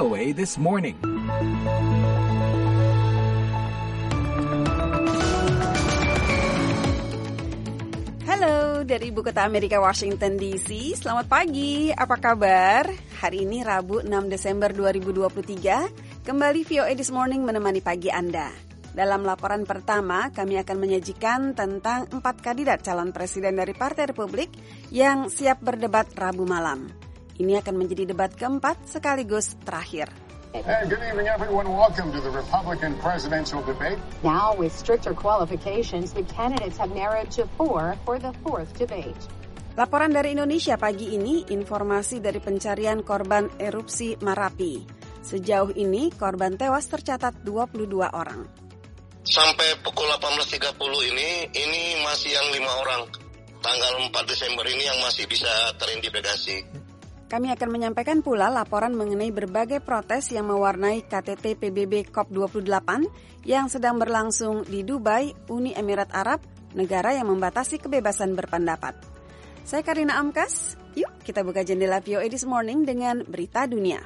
VOA This Morning. Halo dari Ibu Kota Amerika Washington DC. Selamat pagi, apa kabar? Hari ini Rabu 6 Desember 2023. Kembali VOA This Morning menemani pagi Anda. Dalam laporan pertama, kami akan menyajikan tentang 4 kandidat calon presiden dari Partai Republik yang siap berdebat Rabu malam. Ini akan menjadi debat keempat sekaligus terakhir. Hey, good evening, everyone. Welcome to the Republican presidential debate. Now, with stricter qualifications, the candidates have narrowed to 4 for the fourth debate. Laporan dari Indonesia pagi ini, informasi dari pencarian korban erupsi Marapi. Sejauh ini, korban tewas tercatat 22 orang. Sampai pukul 18.30 ini masih yang 5 orang. Tanggal 4 Desember ini yang masih bisa teridentifikasi. Kami akan menyampaikan pula laporan mengenai berbagai protes yang mewarnai KTT PBB COP28 yang sedang berlangsung di Dubai, Uni Emirat Arab, negara yang membatasi kebebasan berpendapat. Saya Karina Amkas, yuk kita buka jendela VOA This Morning dengan berita dunia.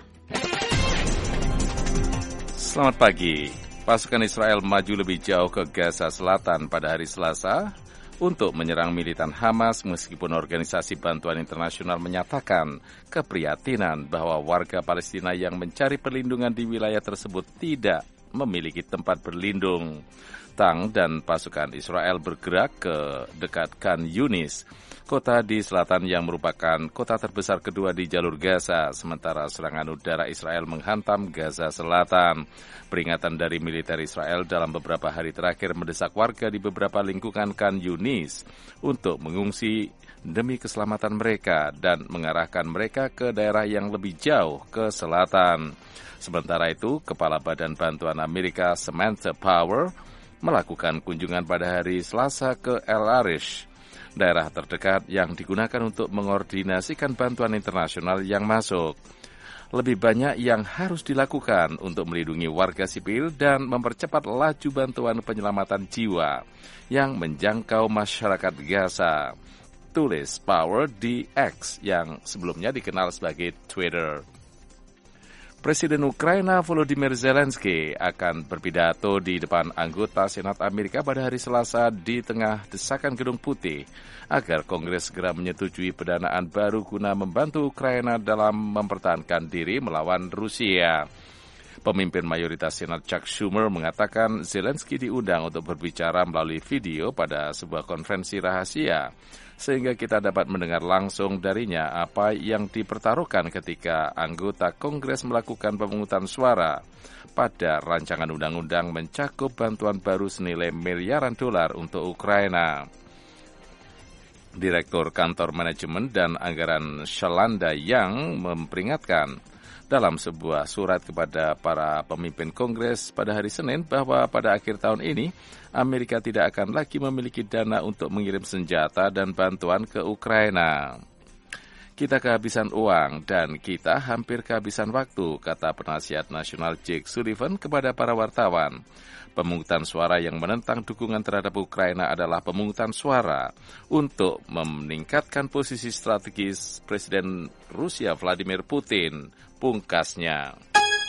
Selamat pagi. Pasukan Israel maju lebih jauh ke Gaza Selatan pada hari Selasa untuk menyerang militan Hamas meskipun organisasi bantuan internasional menyatakan keprihatinan bahwa warga Palestina yang mencari perlindungan di wilayah tersebut tidak memiliki tempat berlindung. Tank dan pasukan Israel bergerak ke dekat Khan Yunis, kota di selatan yang merupakan kota terbesar kedua di jalur Gaza, sementara serangan udara Israel menghantam Gaza Selatan. Peringatan dari militer Israel dalam beberapa hari terakhir mendesak warga di beberapa lingkungan Khan Yunis untuk mengungsi demi keselamatan mereka dan mengarahkan mereka ke daerah yang lebih jauh ke selatan. Sementara itu, Kepala Badan Bantuan Amerika Samantha Power melakukan kunjungan pada hari Selasa ke El Arish, daerah terdekat yang digunakan untuk mengordinasikan bantuan internasional yang masuk. Lebih banyak yang harus dilakukan untuk melindungi warga sipil dan mempercepat laju bantuan penyelamatan jiwa yang menjangkau masyarakat Gaza, tulis Power di X yang sebelumnya dikenal sebagai Twitter. Presiden Ukraina Volodymyr Zelensky akan berpidato di depan anggota Senat Amerika pada hari Selasa di tengah desakan Gedung Putih agar Kongres segera menyetujui pendanaan baru guna membantu Ukraina dalam mempertahankan diri melawan Rusia. Pemimpin mayoritas Senat Chuck Schumer mengatakan Zelensky diundang untuk berbicara melalui video pada sebuah konferensi rahasia, sehingga kita dapat mendengar langsung darinya apa yang dipertaruhkan ketika anggota Kongres melakukan pemungutan suara pada rancangan undang-undang mencakup bantuan baru senilai miliaran dolar untuk Ukraina. Direktur Kantor Manajemen dan Anggaran Shalanda Yang memperingatkan dalam sebuah surat kepada para pemimpin Kongres pada hari Senin bahwa pada akhir tahun ini Amerika tidak akan lagi memiliki dana untuk mengirim senjata dan bantuan ke Ukraina. Kita kehabisan uang dan kita hampir kehabisan waktu, kata penasihat nasional Jake Sullivan kepada para wartawan. Pemungutan suara yang menentang dukungan terhadap Ukraina adalah pemungutan suara untuk meningkatkan posisi strategis Presiden Rusia Vladimir Putin, pungkasnya.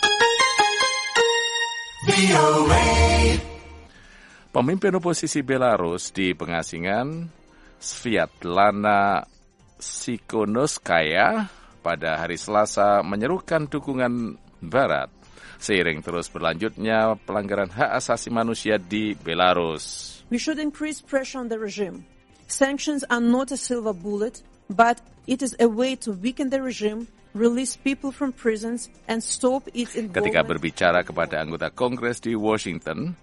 Pemimpin oposisi Belarus di pengasingan, Sviatlana Tsikhanouskaya, pada hari Selasa menyerukan dukungan Barat seiring terus berlanjutnya pelanggaran hak asasi manusia di Belarus. We should increase pressure on the regime. Sanctions are not a silver bullet, but it is a way to weaken the regime, release people from prisons, and stop its involvement. Ketika berbicara kepada anggota Kongres di Washington,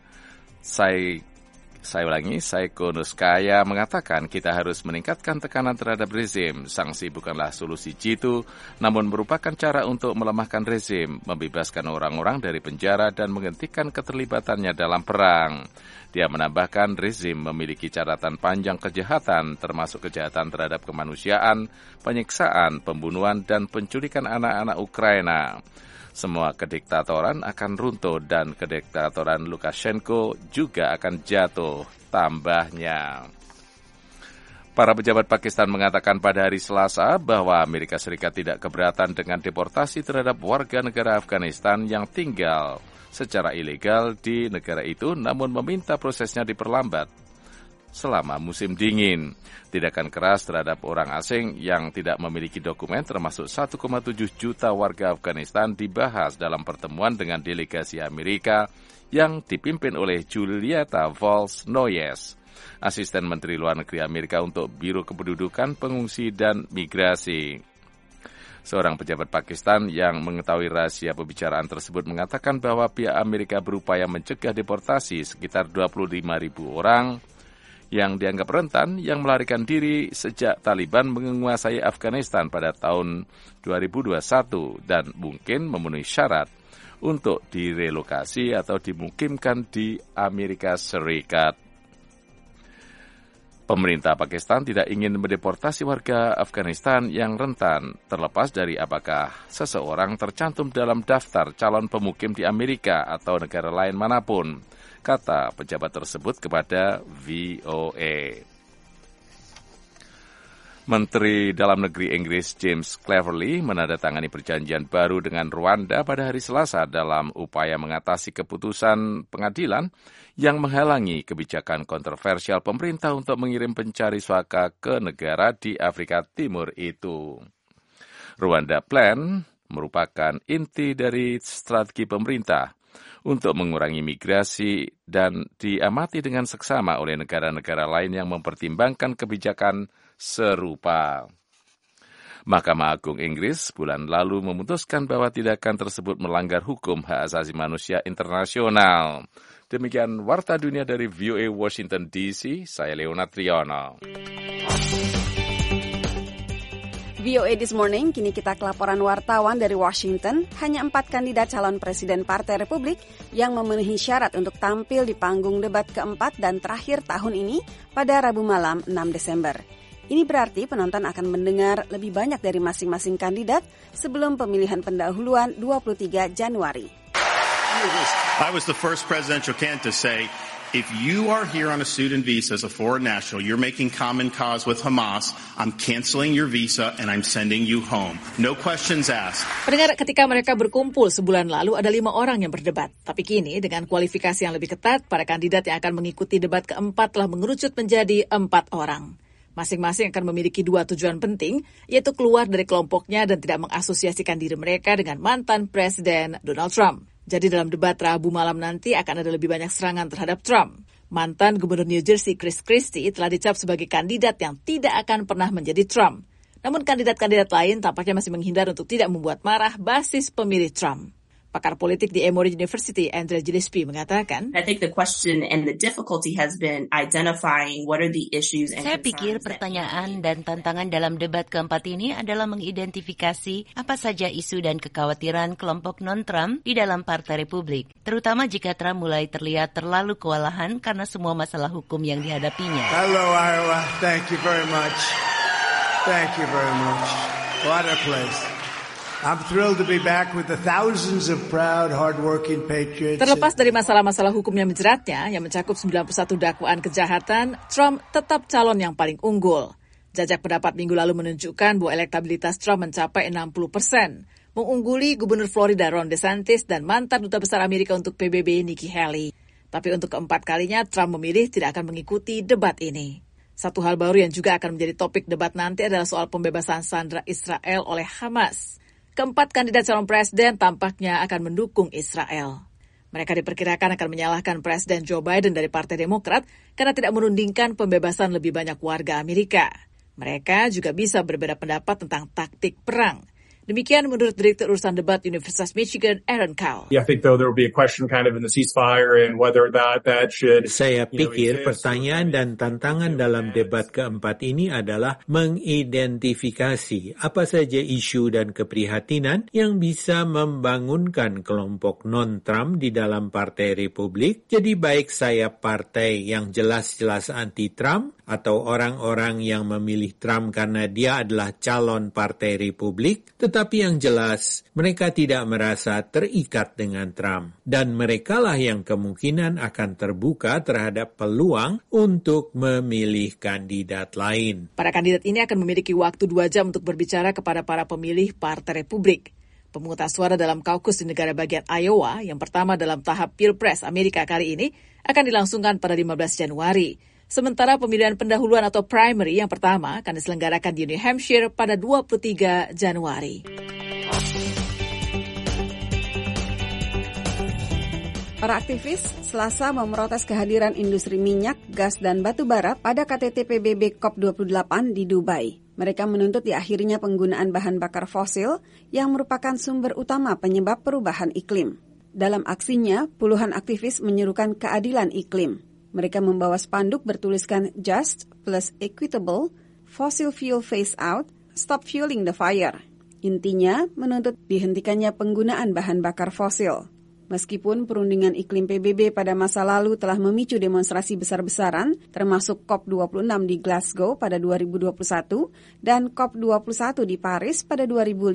Tsikhanouskaya mengatakan kita harus meningkatkan tekanan terhadap rezim. Sanksi bukanlah solusi jitu, namun merupakan cara untuk melemahkan rezim, membebaskan orang-orang dari penjara dan menghentikan keterlibatannya dalam perang. Dia menambahkan rezim memiliki catatan panjang kejahatan, termasuk kejahatan terhadap kemanusiaan, penyiksaan, pembunuhan, dan penculikan anak-anak Ukraina. Semua kediktatoran akan runtuh dan kediktatoran Lukashenko juga akan jatuh, tambahnya. Para pejabat Pakistan mengatakan pada hari Selasa bahwa Amerika Serikat tidak keberatan dengan deportasi terhadap warga negara Afghanistan yang tinggal secara ilegal di negara itu, namun meminta prosesnya diperlambat selama musim dingin. Tindakan keras terhadap orang asing yang tidak memiliki dokumen termasuk 1,7 juta warga Afghanistan dibahas dalam pertemuan dengan delegasi Amerika yang dipimpin oleh Julieta Valls-Noyes, Asisten Menteri Luar Negeri Amerika untuk Biro Kependudukan, Pengungsi, dan Migrasi. Seorang pejabat Pakistan yang mengetahui rahasia pembicaraan tersebut mengatakan bahwa pihak Amerika berupaya mencegah deportasi sekitar 25.000 orang yang dianggap rentan yang melarikan diri sejak Taliban menguasai Afghanistan pada tahun 2021 dan mungkin memenuhi syarat untuk direlokasi atau dimukimkan di Amerika Serikat. Pemerintah Pakistan tidak ingin mendeportasi warga Afghanistan yang rentan, terlepas dari apakah seseorang tercantum dalam daftar calon pemukim di Amerika atau negara lain manapun, kata pejabat tersebut kepada VOA. Menteri Dalam Negeri Inggris James Cleverly menandatangani perjanjian baru dengan Rwanda pada hari Selasa dalam upaya mengatasi keputusan pengadilan yang menghalangi kebijakan kontroversial pemerintah untuk mengirim pencari suaka ke negara di Afrika Timur itu. Rwanda Plan merupakan inti dari strategi pemerintah untuk mengurangi migrasi dan diamati dengan seksama oleh negara-negara lain yang mempertimbangkan kebijakan serupa. Mahkamah Agung Inggris bulan lalu memutuskan bahwa tindakan tersebut melanggar hukum hak asasi manusia internasional. Demikian Warta Dunia dari VOA Washington DC, saya Leonard Triono. VOA This Morning, kini kita ke laporan wartawan dari Washington. Hanya 4 kandidat calon presiden Partai Republik yang memenuhi syarat untuk tampil di panggung debat keempat dan terakhir tahun ini pada Rabu malam 6 Desember. Ini berarti penonton akan mendengar lebih banyak dari masing-masing kandidat sebelum pemilihan pendahuluan 23 Januari. I was the first presidential candidate to say, if you are here on a student visa as a foreign national, you're making common cause with Hamas, I'm canceling your visa and I'm sending you home. No questions asked. Pendengar, ketika mereka berkumpul sebulan lalu ada 5 orang yang berdebat. Tapi kini dengan kualifikasi yang lebih ketat, para kandidat yang akan mengikuti debat keempat telah mengerucut menjadi 4 orang. Masing-masing akan memiliki 2 tujuan penting, yaitu keluar dari kelompoknya dan tidak mengasosiasikan diri mereka dengan mantan Presiden Donald Trump. Jadi dalam debat Rabu malam nanti akan ada lebih banyak serangan terhadap Trump. Mantan Gubernur New Jersey Chris Christie telah dicap sebagai kandidat yang tidak akan pernah menjadi Trump. Namun kandidat-kandidat lain tampaknya masih menghindar untuk tidak membuat marah basis pemilih Trump. Pakar politik di Emory University, Andrea Gillespie, mengatakan, I think the question and the difficulty has been identifying what are the issues and Saya pikir pertanyaan dan tantangan dalam debat keempat ini adalah mengidentifikasi apa saja isu dan kekhawatiran kelompok non-Trump di dalam Partai Republik, terutama jika Trump mulai terlihat terlalu kewalahan karena semua masalah hukum yang dihadapinya. Hello, Iowa. Thank you very much. Thank you very much. What a place. I'm thrilled to be back with the thousands of proud, hard-working patriots. Terlepas dari masalah-masalah hukum yang menjeratnya, yang mencakup 91 dakwaan kejahatan, Trump tetap calon yang paling unggul. Jajak pendapat minggu lalu menunjukkan bahwa elektabilitas Trump mencapai 60%, mengungguli Gubernur Florida Ron DeSantis dan mantan Duta Besar Amerika untuk PBB Nikki Haley. Tapi untuk keempat kalinya, Trump memilih tidak akan mengikuti debat ini. Satu hal baru yang juga akan menjadi topik debat nanti adalah soal pembebasan sandera Israel oleh Hamas. Keempat kandidat calon presiden tampaknya akan mendukung Israel. Mereka diperkirakan akan menyalahkan Presiden Joe Biden dari Partai Demokrat karena tidak menundingkan pembebasan lebih banyak warga Amerika. Mereka juga bisa berbeda pendapat tentang taktik perang. Demikian menurut Direktur Urusan Debat Universitas Michigan, Aaron Cowell. I think though there will be a question kind of in the ceasefire and whether that should. Saya pikir pertanyaan dan tantangan dalam debat keempat ini adalah mengidentifikasi apa saja isu dan keprihatinan yang bisa membangunkan kelompok non-Trump di dalam Partai Republik. Jadi baik saya partai yang jelas-jelas anti-Trump atau orang-orang yang memilih Trump karena dia adalah calon Partai Republik, Tetapi yang jelas, mereka tidak merasa terikat dengan Trump. Dan merekalah yang kemungkinan akan terbuka terhadap peluang untuk memilih kandidat lain. Para kandidat ini akan memiliki waktu 2 jam untuk berbicara kepada para pemilih Partai Republik. Pemungutan suara dalam kaukus di negara bagian Iowa, yang pertama dalam tahap Pilpres Amerika kali ini, akan dilangsungkan pada 15 Januari. Sementara pemilihan pendahuluan atau primary yang pertama akan diselenggarakan di New Hampshire pada 23 Januari. Para aktivis Selasa memprotes kehadiran industri minyak, gas, dan batu bara pada KTT PBB COP28 di Dubai. Mereka menuntut diakhirinya penggunaan bahan bakar fosil yang merupakan sumber utama penyebab perubahan iklim. Dalam aksinya, puluhan aktivis menyerukan keadilan iklim. Mereka membawa spanduk bertuliskan Just plus Equitable, Fossil Fuel Phase Out, Stop Fueling the Fire. Intinya, menuntut dihentikannya penggunaan bahan bakar fosil. Meskipun perundingan iklim PBB pada masa lalu telah memicu demonstrasi besar-besaran, termasuk COP26 di Glasgow pada 2021 dan COP21 di Paris pada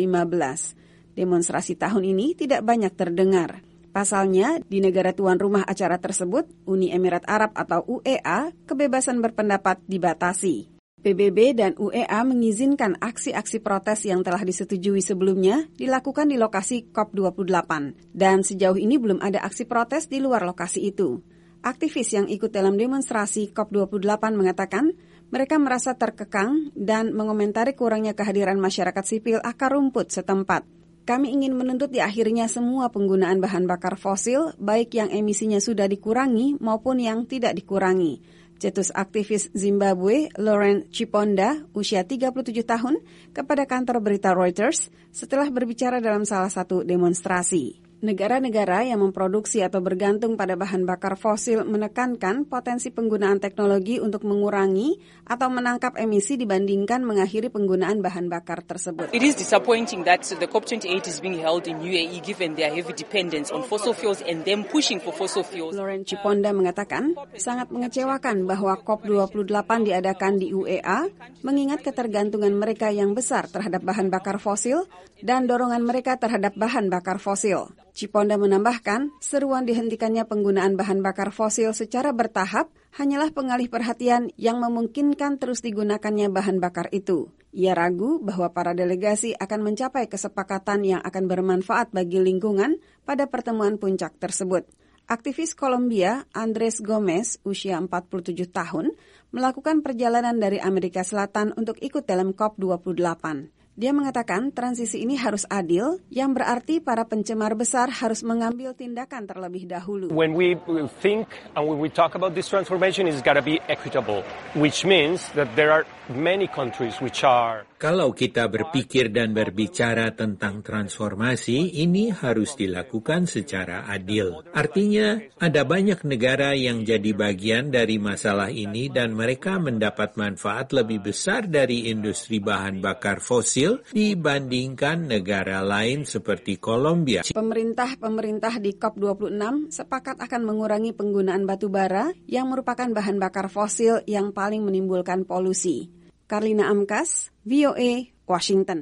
2015. Demonstrasi tahun ini tidak banyak terdengar. Pasalnya, di negara tuan rumah acara tersebut, Uni Emirat Arab atau UEA, kebebasan berpendapat dibatasi. PBB dan UEA mengizinkan aksi-aksi protes yang telah disetujui sebelumnya dilakukan di lokasi COP28, dan sejauh ini belum ada aksi protes di luar lokasi itu. Aktivis yang ikut dalam demonstrasi COP28 mengatakan mereka merasa terkekang dan mengomentari kurangnya kehadiran masyarakat sipil akar rumput setempat. Kami ingin menuntut diakhirnya semua penggunaan bahan bakar fosil, baik yang emisinya sudah dikurangi maupun yang tidak dikurangi. Cetus aktivis Zimbabwe, Laurent Chiponda, usia 37 tahun, kepada kantor berita Reuters setelah berbicara dalam salah satu demonstrasi. Negara-negara yang memproduksi atau bergantung pada bahan bakar fosil menekankan potensi penggunaan teknologi untuk mengurangi atau menangkap emisi dibandingkan mengakhiri penggunaan bahan bakar tersebut. It is disappointing that the COP28 is being held in UAE given their heavy dependence on fossil fuels and them pushing for fossil fuels. Laurent Chiponda mengatakan, sangat mengecewakan bahwa COP28 diadakan di UEA mengingat ketergantungan mereka yang besar terhadap bahan bakar fosil dan dorongan mereka terhadap bahan bakar fosil. Chiponda menambahkan, seruan dihentikannya penggunaan bahan bakar fosil secara bertahap hanyalah pengalih perhatian yang memungkinkan terus digunakannya bahan bakar itu. Ia ragu bahwa para delegasi akan mencapai kesepakatan yang akan bermanfaat bagi lingkungan pada pertemuan puncak tersebut. Aktivis Kolombia, Andres Gomez, usia 47 tahun, melakukan perjalanan dari Amerika Selatan untuk ikut dalam COP28. Dia mengatakan transisi ini harus adil, yang berarti para pencemar besar harus mengambil tindakan terlebih dahulu. When we think and when we talk about this transformation, it's got to be equitable, which means that there are many countries which are... Kalau kita berpikir dan berbicara tentang transformasi, ini harus dilakukan secara adil. Artinya, ada banyak negara yang jadi bagian dari masalah ini dan mereka mendapat manfaat lebih besar dari industri bahan bakar fosil dibandingkan negara lain seperti Kolombia. Pemerintah di COP26 sepakat akan mengurangi penggunaan batu bara yang merupakan bahan bakar fosil yang paling menimbulkan polusi. Karlina Amkas, VOA, Washington.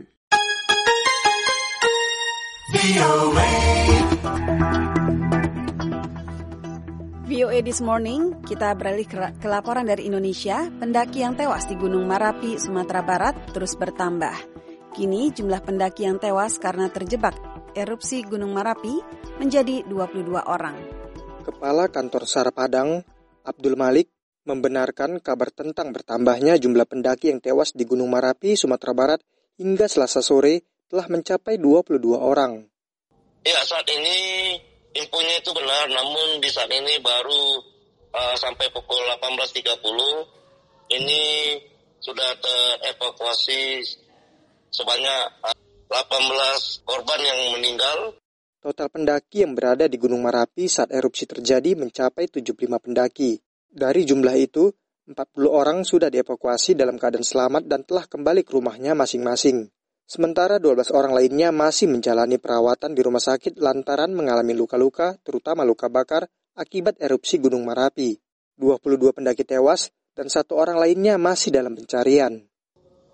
VOA This Morning, kita beralih ke laporan dari Indonesia. Pendaki yang tewas di Gunung Marapi, Sumatera Barat terus bertambah. Kini jumlah pendaki yang tewas karena terjebak erupsi Gunung Marapi menjadi 22 orang. Kepala Kantor SAR Padang, Abdul Malik, membenarkan kabar tentang bertambahnya jumlah pendaki yang tewas di Gunung Marapi, Sumatera Barat hingga Selasa sore telah mencapai 22 orang. Ya, saat ini infonya itu benar, namun di saat ini baru sampai pukul 18.30 ini sudah terevakuasi sebanyak 18 korban yang meninggal. Total pendaki yang berada di Gunung Marapi saat erupsi terjadi mencapai 75 pendaki. Dari jumlah itu, 40 orang sudah dievakuasi dalam keadaan selamat dan telah kembali ke rumahnya masing-masing. Sementara 12 orang lainnya masih menjalani perawatan di rumah sakit lantaran mengalami luka-luka, terutama luka bakar, akibat erupsi Gunung Marapi. 22 pendaki tewas dan 1 orang lainnya masih dalam pencarian.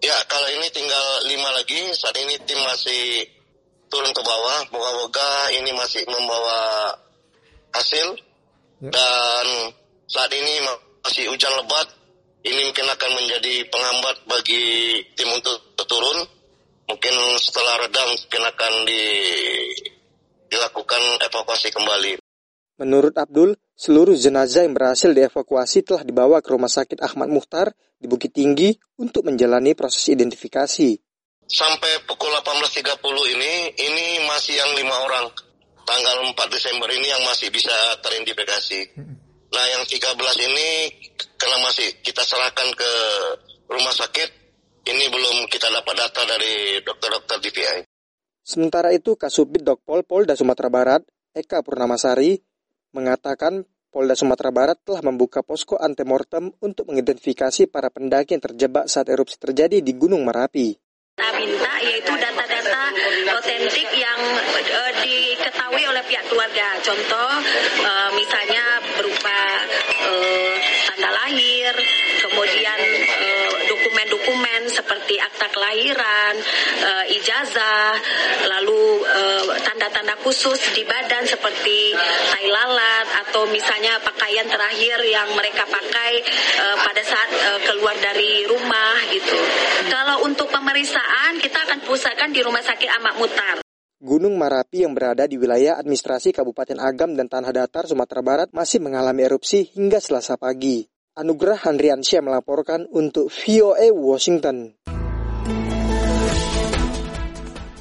Ya, kalau ini tinggal 5 lagi. Saat ini tim masih turun ke bawah. Moga-moga ini masih membawa hasil. Dan saat ini masih hujan lebat. Ini mungkin akan menjadi penghambat bagi tim untuk turun. Mungkin setelah reda mungkin akan dilakukan evakuasi kembali. Menurut Abdul, seluruh jenazah yang berhasil dievakuasi telah dibawa ke Rumah Sakit Ahmad Muhtar di Bukit Tinggi untuk menjalani proses identifikasi. Sampai pukul 18.30 ini masih yang 5 orang. Tanggal 4 Desember ini yang masih bisa teridentifikasi. Nah, yang 13 ini karena masih kita serahkan ke rumah sakit, ini belum kita dapat data dari dokter-dokter DPI. Sementara itu, Kasubdit Dokpol Polda Sumatera Barat, Eka Purnamasari, mengatakan Polda Sumatera Barat telah membuka posko antemortem untuk mengidentifikasi para pendaki yang terjebak saat erupsi terjadi di Gunung Merapi. Kita minta yaitu data-data otentik yang diketahui oleh pihak keluarga. Contoh misalnya berupa tanda lahir, kemudian dokumen-dokumen seperti akta kelahiran, ijazah, lalu tanda-tanda khusus di badan seperti tai lalat atau misalnya pakaian terakhir yang mereka pakai pada saat keluar dari rumah gitu. Kalau untuk pemeriksaan kita akan pusatkan di Rumah Sakit Ahmad Muhtar. Gunung Merapi yang berada di wilayah administrasi Kabupaten Agam dan Tanah Datar, Sumatera Barat masih mengalami erupsi hingga Selasa pagi. Anugerah Handriansyah melaporkan untuk VOA Washington.